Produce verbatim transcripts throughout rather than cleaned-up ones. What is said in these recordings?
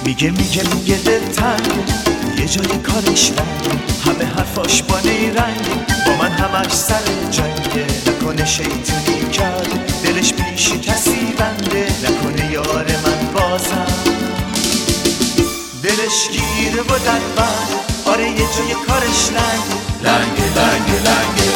میگه میگه میگه دلتنگ، یه جای کارش رنگ، همه حرفاش با نیرنگ، با من همش سر جنگه. نکنه شیطونی کرد دلش پیش کسی بنده، نکنه یار من بازم دلش گیره و دلبند. آره یه جای کارش لنگ لنگ لنگ لنگ.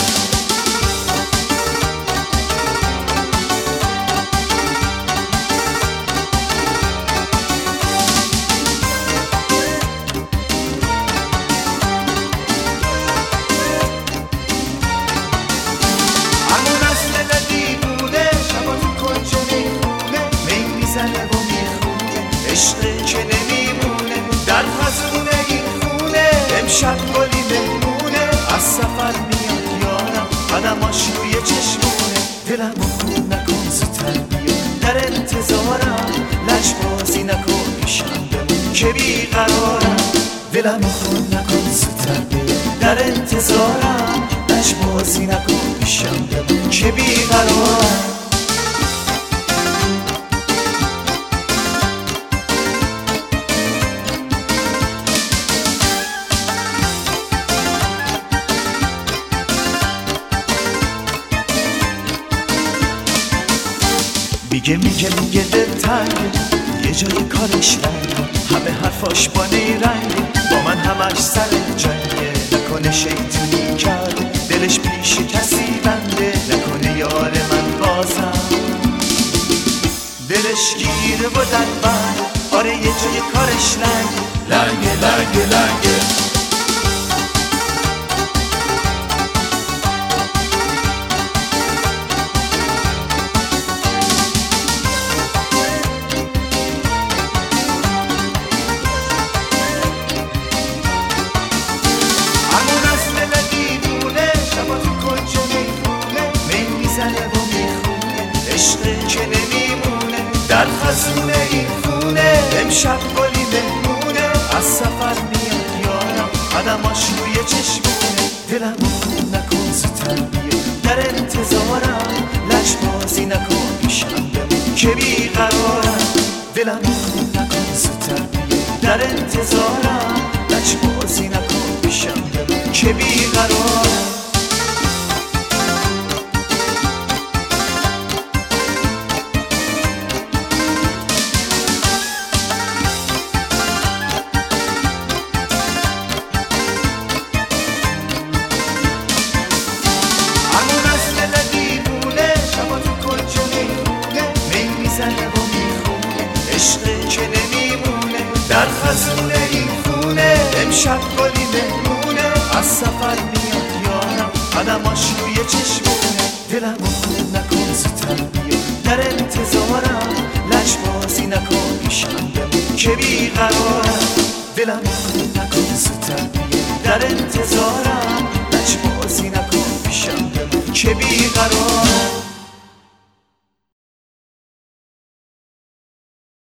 عشقه که نمیمونه در خزونه این خونه، امشب گلی مهمونه، از سفر میاد یارم قدماش روی چشمونه. دلمو خون نکن زودتر بیا در انتظارم، لجبازی نکن پیشم بمون که بیقرارم. دلمو خون نکن زودتر بیا در انتظارم، لجبازی نکن پیشم بمون که بیقرارم. میگه میگه میگه دلتنگ، یه جای کارش رنگ، همه حرفاش با نیرنگ، با من همش سر جنگه. نکنه شیطونی کرد دلش پیش کسی بنده، نکنه یار من بازم دلش گیره و دلبند. آره یه جای کارش لنگ لنگ لنگ لنگ. عشقه که نمیمونه در خزونه این خونه، امشب گلی مهمونه، از سفر میاد یارم قدماش روی چشمونه. دلمو خون نکن زودتر بیا در انتظارم، لجبازی نکن پیشم بمون که بیقرارم. دلمو خون نکن زودتر بیا در انتظارم، لجبازی نکن پیشم بمون که بیقرارم. عشقه که نمیمونه در خزونه این خونه، امشب گلی مهمونه، از سفر میاد یارم قدماش روی چشمونه. دلمو خون نکن زودتر بیا در انتظارم، لجبازی نکن پیشم بمون که بیقرارم. دلمو خون نکن زودتر بیا در انتظارم،